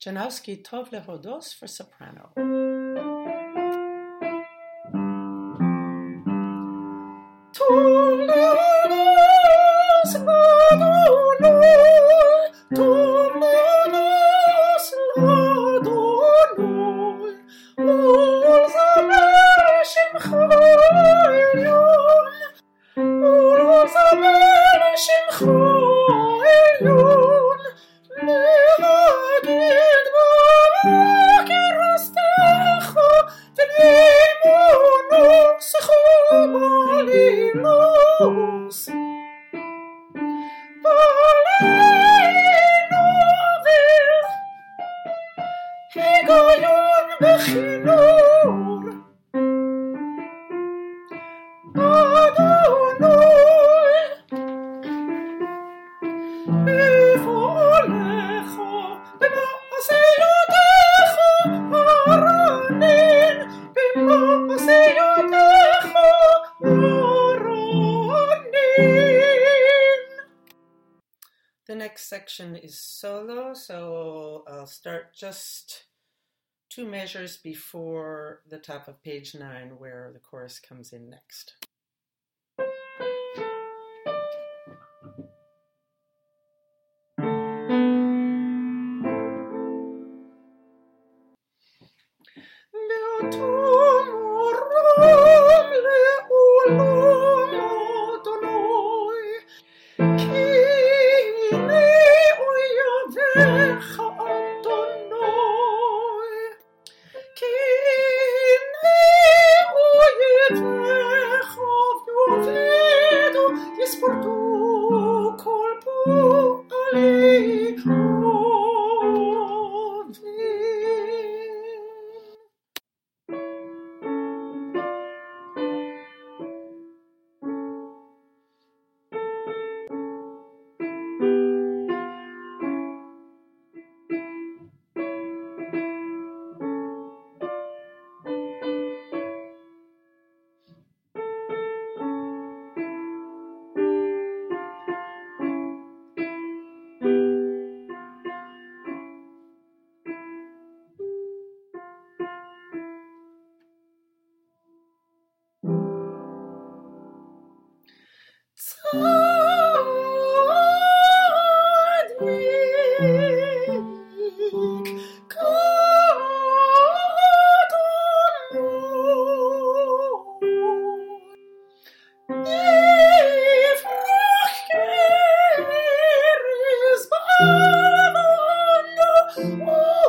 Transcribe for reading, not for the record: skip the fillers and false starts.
Janowski Tov Lehodos for soprano. Tov lehodos l'Adonai, Tov lehodos l'Adonai, ol zamer shimcha elyon, ol zamer shimcha elyon, להגיד בבוקר רסתך ולאמונו סחובלינוס בלינו והיגיון בחינור אדוני בפועלך במעשיותיך הרנין במעשיותיך הרנין. The next section is solo, so I'll start just 2 measures before the top of page 9 where the chorus comes in next. Oh